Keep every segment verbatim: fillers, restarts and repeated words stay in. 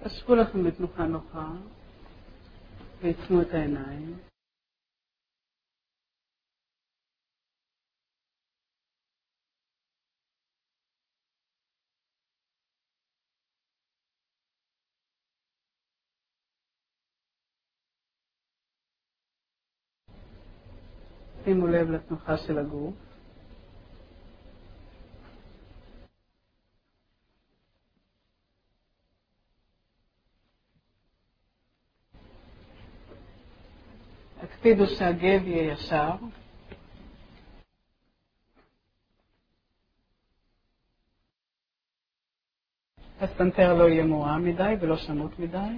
תשבו לכם בתנוחה נוחה ועצמו את העיניים. שימו לב לתנוחה של הגוף. הקפידו שהגב יהיה ישר. הסטנטר לא יהיה מורם מדי ולא שמות מדי.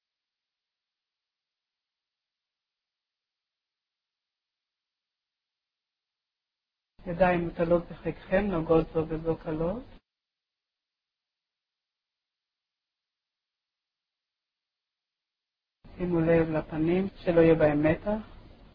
ידיים מוטלות בחיקכם, נוגעות זו בזו קלות. שימו לב לפנים, שלא יהיה בהם מתח.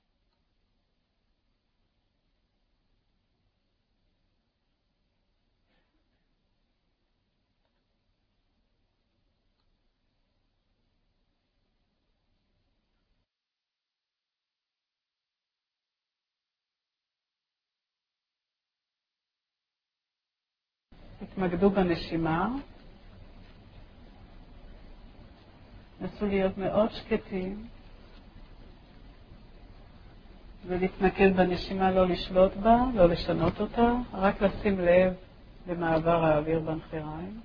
תתמקדו בנשימה. נסו להיות מאוד שקטים ולהתמקד בנשימה, לא לשלוט בה, לא לשנות אותה, רק לשים לב למעבר האוויר בנחיריים.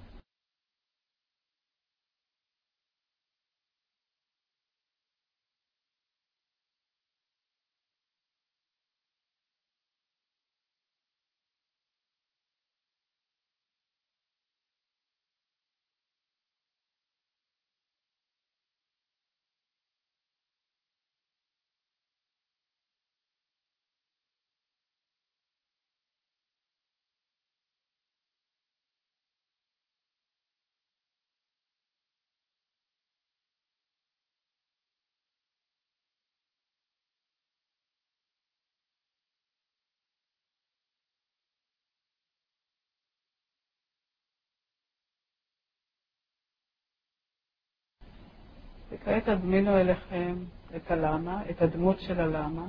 וכעת תדמיינו אליכם את הלמה, את הדמות של הלמה.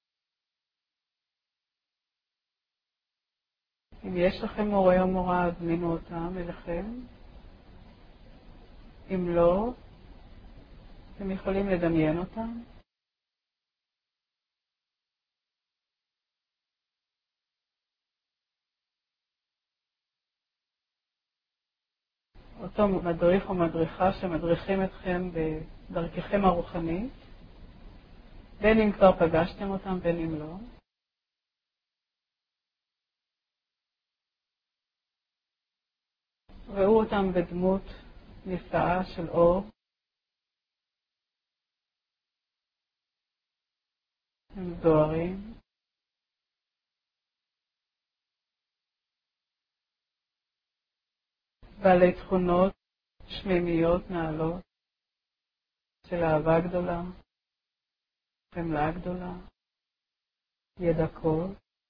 אם יש לכם מורה או מורה, תדמיינו אותם אליכם. אם לא, אתם יכולים לדמיין אותם. אותו מדריך או מדריכה שמדריכים אתכם בדרככם הרוחנית, בין אם כבר פגשתם אותם, בין אם לא. ראו אותם בדמות נפלאה של אור. הם זוהרים. בעלי תכונות שמימיות נעלות של אהבה גדולה, חמלה גדולה, ידע קול.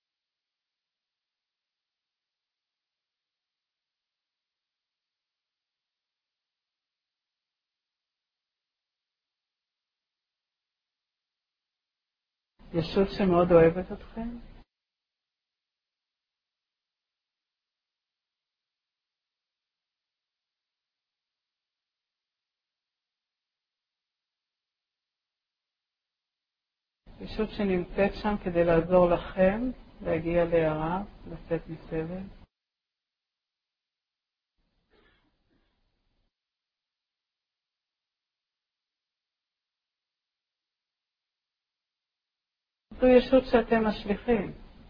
ישות שמאוד אוהבת אתכם. ישות שנמצאת שם כדי לעזור לכם להגיע להערה, לצאת מסבל. זו ישות שאתם השליחים.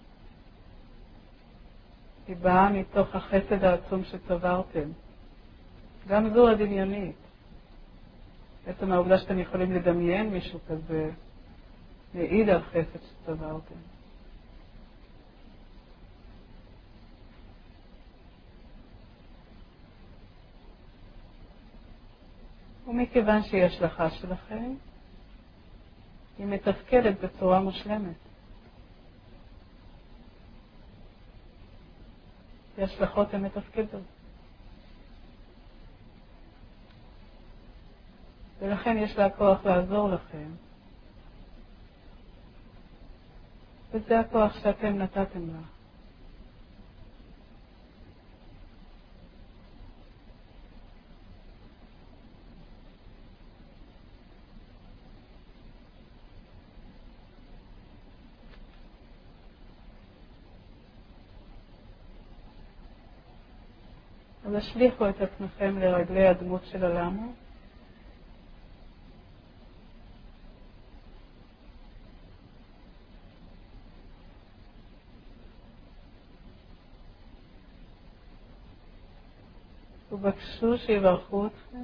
היא באה מתוך החסד העצום שצברתם. גם זו הדמיונית. בעצם העובדה שאתם יכולים לדמיין מישהו כזה, מעיד על חסד שצברתם. ומכיוון שהיא השלכה שלכם, היא מתפקדת בצורה מושלמת. כי השלכות הן מתפקדות. ולכן יש לה כוח לעזור לכם. וזה הכוח שאתם נתתם לה. אז השליחו את עצמכם לרגלי הדמות של הלמה. ובקשו שיברכו אתכם.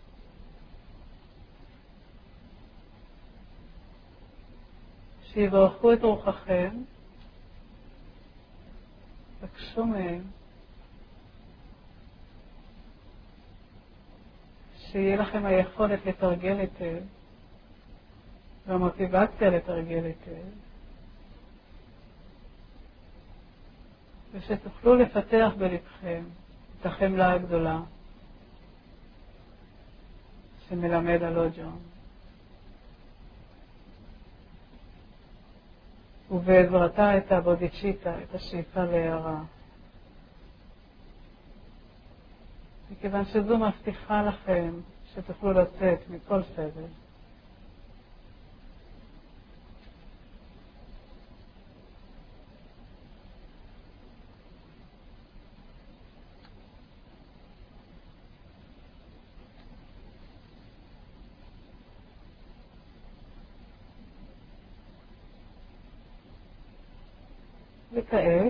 שיברכו את רוחכם. בקשו מהם. שיהיה לכם היכולת לתרגל היטב, והמוטיבציה לתרגל היטב, ושתוכלו לפתח בלבכם את החמלה הגדולה שמלמד על אוג'ון. ובעזרתה את הבודיצ'יטה, את השאיפה להערה. מכיוון שזו מבטיחה לכם שתוכלו לצאת מכל סבל. וכעת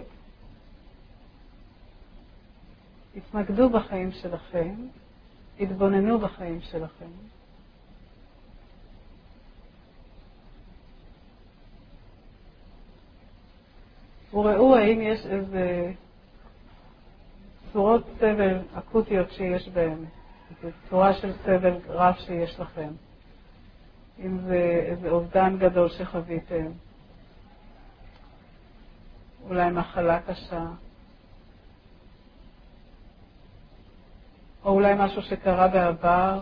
התמקדו בחיים שלכם, התבוננו בחיים שלכם. וראו האם יש איזה צורות סבל אקוטיות שיש בהן, איזו צורה של סבל רב שיש לכם. אם זה איזה אובדן גדול שחוויתם, אולי מחלה קשה, או אולי משהו שקרה בעבר.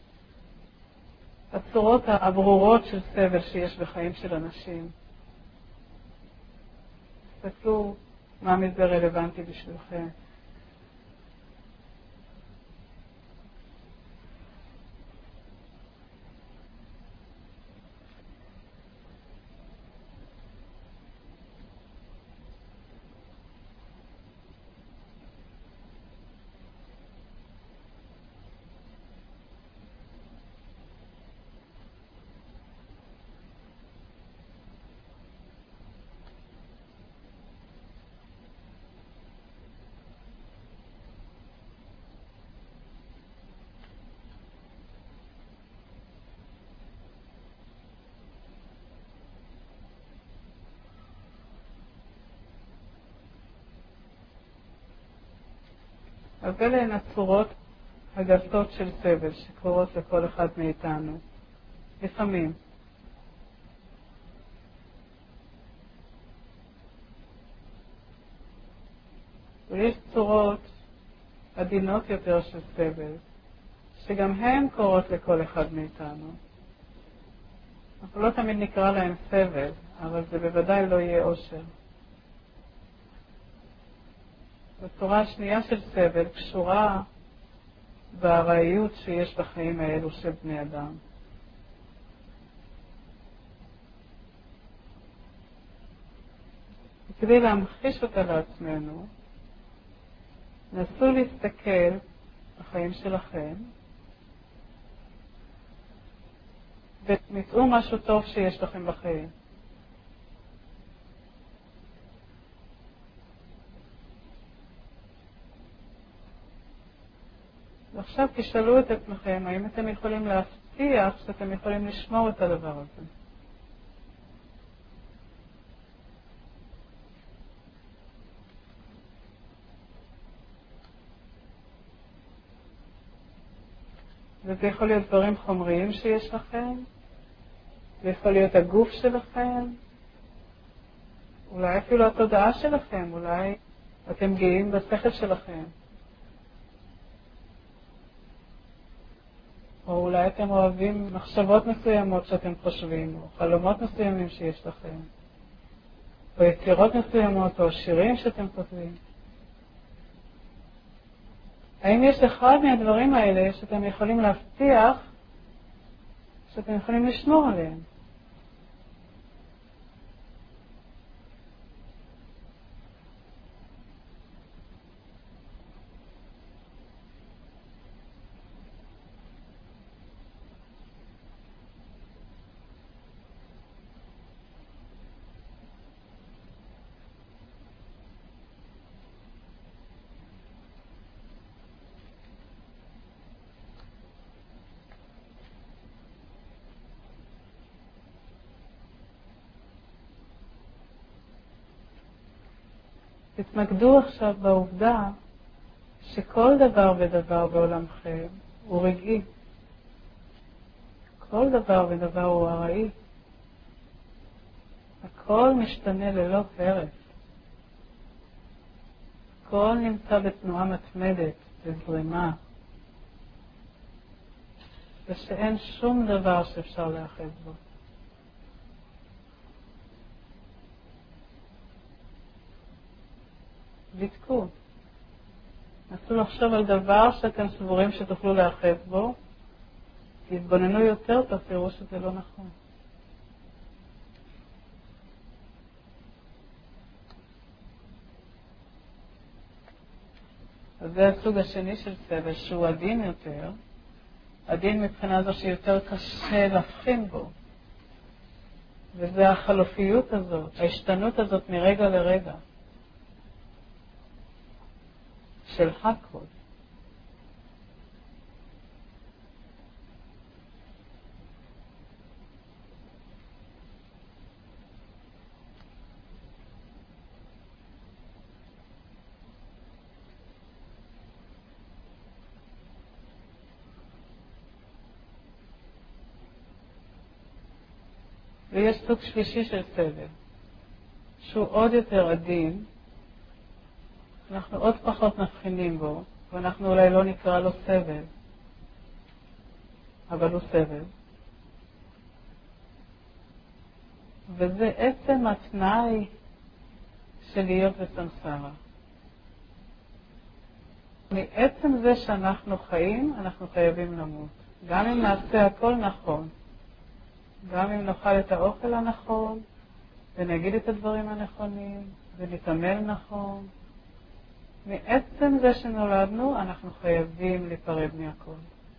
הצורות הברורות של סבל שיש בחיים של אנשים. תסתכלו מה מזה רלוונטי בשבילכם. אז אלה הן הצורות הגסות של סבל שקורות לכל אחד מאיתנו. לפעמים. ויש צורות עדינות יותר של סבל, שגם הן קורות לכל אחד מאיתנו. אנחנו לא תמיד נקרא להם סבל, אבל זה בוודאי לא יהיה אושר. הצורה השנייה של סבל קשורה בארעיות שיש בחיים האלו של בני אדם. וכדי להמחיש אותה לעצמנו, נסו להסתכל בחיים שלכם ותמצאו משהו טוב שיש לכם בחיים. ועכשיו תשאלו את עצמכם, האם אתם יכולים להבטיח שאתם יכולים לשמור את הדבר הזה? וזה יכול להיות דברים חומריים שיש לכם, זה יכול להיות הגוף שלכם, אולי אפילו התודעה שלכם, אולי אתם גאים בשכל שלכם. או אולי אתם אוהבים מחשבות מסוימות שאתם חושבים, או חלומות מסוימים שיש לכם, או יצירות מסוימות, או שירים שאתם כותבים. האם יש אחד מהדברים האלה שאתם יכולים להבטיח שאתם יכולים לשמור עליהם? תתמקדו עכשיו בעובדה שכל דבר ודבר בעולמכם הוא רגעי. כל דבר ודבר הוא ארעי. הכל משתנה ללא הרף. הכל נמצא בתנועה מתמדת, בזרימה. ושאין שום דבר שאפשר להאחז בו. בדקו. נסו לחשוב על דבר שאתם סבורים שתוכלו להאחז בו. תתבוננו יותר, תראו שזה לא נכון. אז זה הסוג השני של סבל, שהוא עדין יותר. עדין מבחינה זו שיותר קשה להבחין בו. וזה החלופיות הזאת, ההשתנות הזאת מרגע לרגע. של הכל. ויש סוג שלישי של סבל, שהוא עוד יותר עדין, אנחנו עוד פחות מבחינים בו, ואנחנו אולי לא נקרא לו סבל, אבל הוא סבל. וזה עצם התנאי של להיות בסמסרה. מעצם זה שאנחנו חיים, אנחנו חייבים למות. גם אם נעשה הכל נכון, גם אם נאכל את האוכל הנכון, ונגיד את הדברים הנכונים, ונתעמל נכון, מעצם זה שנולדנו, אנחנו חייבים להיפרד מהכל.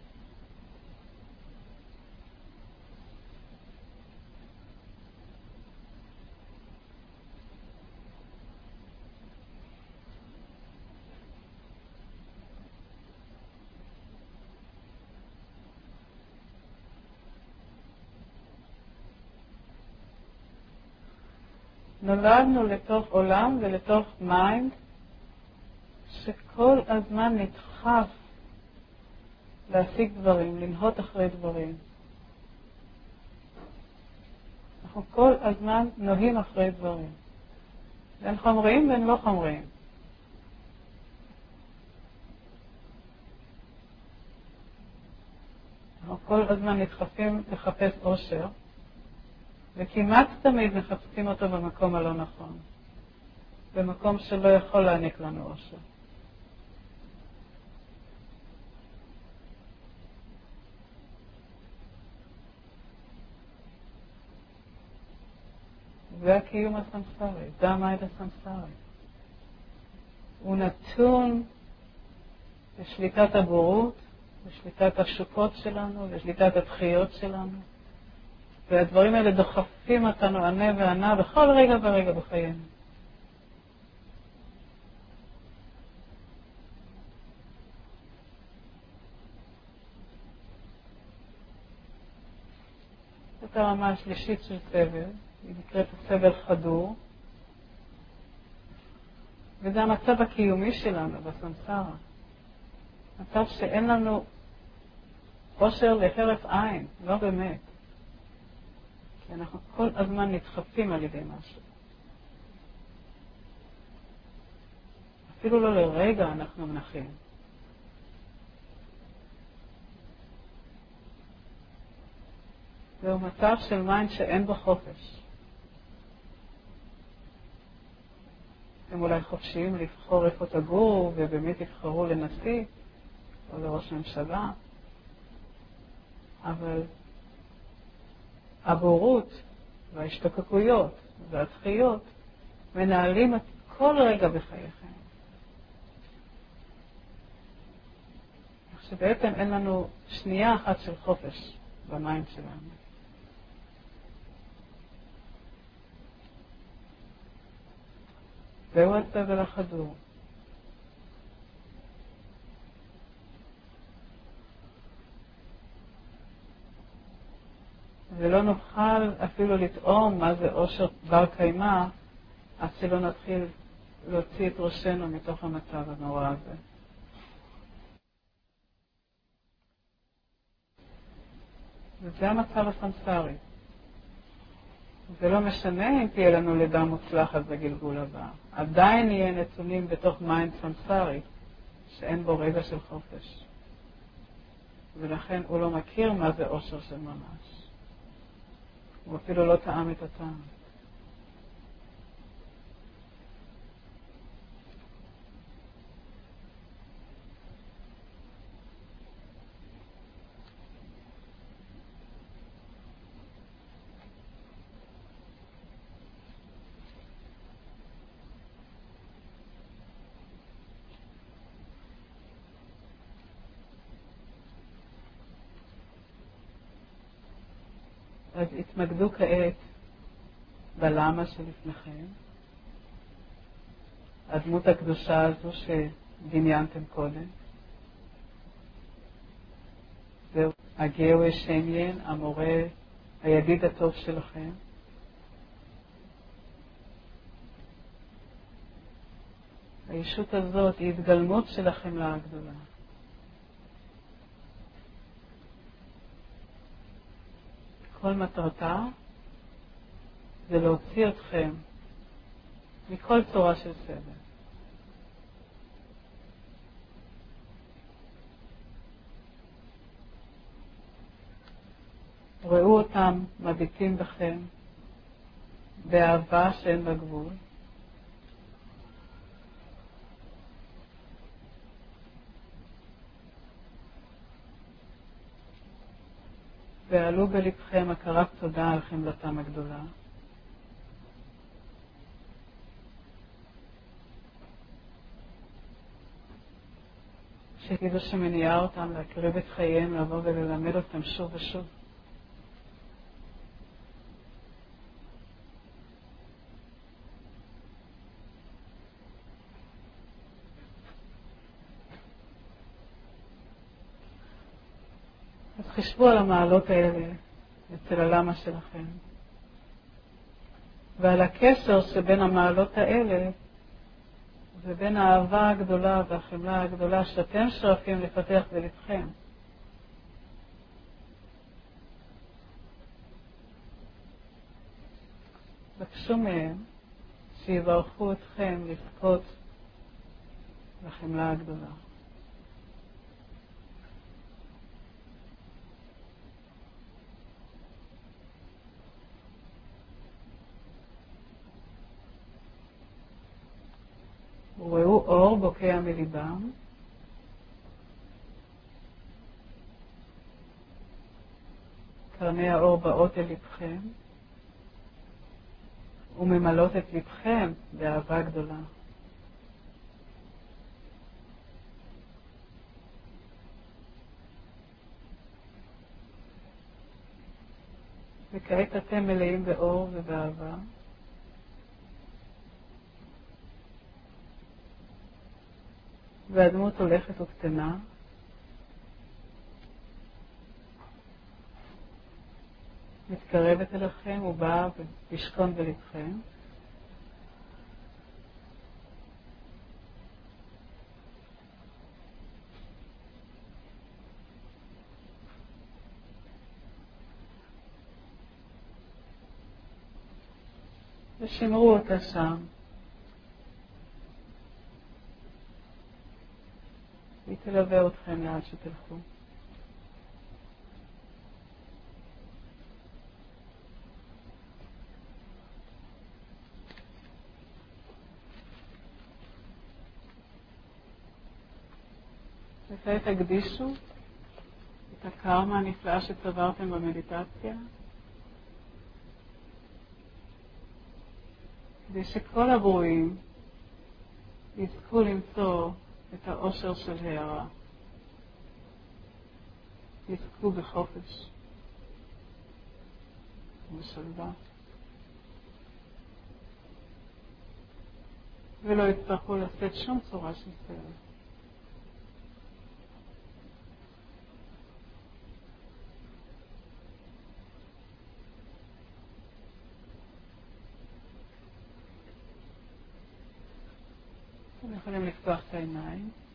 נולדנו לתוך עולם ולתוך מיינד שכל הזמן נדחף להשיג דברים, לנהות אחרי דברים. אנחנו כל הזמן נוהים אחרי דברים. בין חומריים ובין לא חומריים. אנחנו כל הזמן נדחפים לחפש אושר, וכמעט תמיד מחפשים אותו במקום הלא נכון. במקום שלא יכול להעניק לנו אושר. זה הקיום הסמסרי, זה המעד הסמסרי. הוא נתון לשליטת הבורות, לשליטת השוקות שלנו, לשליטת התחיות שלנו. והדברים האלה דוחפים אותנו ענה וענה בכל רגע ורגע בחיינו. זאת הרמה השלישית של סבל, היא נקראת סבל חדור, וזה המצב הקיומי שלנו בסמסרה. מצב שאין לנו אושר להרף עין, לא באמת. כי אנחנו כל הזמן נדחפים על ידי משהו. אפילו לא לרגע אנחנו מנחים. זהו מצב של מיינד שאין בו חופש. הם אולי חופשיים לבחור איפה תגורו, ובאמת יבחרו לנשיא או לראש ממשלה, אבל הבורות וההשתוקקויות והתחיות מנהלים את כל רגע בחייכם. שבעצם אין לנו שנייה אחת של חופש במיינד שלנו. זהו הסבל החדור. ולא נוכל אפילו לטעום מה זה אושר בר קיימא, עד שלא נתחיל להוציא את ראשנו מתוך המצב הנורא הזה. וזה המצב הסמסרי. זה לא משנה אם תהיה לנו לידה מוצלחת בגלגול הבא. עדיין נהיה נתונים בתוך מיינד סמסרי, שאין בו רגע של חופש. ולכן הוא לא מכיר מה זה אושר של ממש. הוא אפילו לא טעם את הטעם. אז התמקדו כעת בלמה שלפניכם, הדמות הקדושה הזו שדמיינתם קודם. זהו הגאו שמיין, המורה, הידיד הטוב שלכם. הישות הזאת היא התגלמות של החמלה הגדולה. כל מטרתה זה להוציא אתכם מכל צורה של סבל. ראו אותם מביטים בכם באהבה שאין בה גבול. ועלו בלבכם הכרת תודה על חמלתם הגדולה. שתדעו שמניעה אותם להקריב את חייהם, לבוא וללמד אותם שוב ושוב. אז חשבו על המעלות האלה אצל הלמה שלכם, ועל הקשר שבין המעלות האלה ובין האהבה הגדולה והחמלה הגדולה שאתם שואפים לפתח בלבכם. בקשו מהם שיברכו אתכם לזכות לחמלה הגדולה. וראו אור בוקע מליבם, קרני האור באות אל לבכם וממלאות את לבכם באהבה גדולה. וכעת אתם מלאים באור ובאהבה. והדמות הולכת וקטנה. מתקרבת אליכם ובאה לשכון בלבכם. ושמרו אותה שם. היא תלווה אתכם לאן שתלכו. וכעת תקדישו את הקרמה הנפלאה שצברתם במדיטציה, כדי שכל הברואים יזכו למצוא את האושר של הערה, יזכו בחופש ובשלווה, ולא יצטרכו לשאת שום צורה של סבל. אתם יכולים לפתוח את העיניים.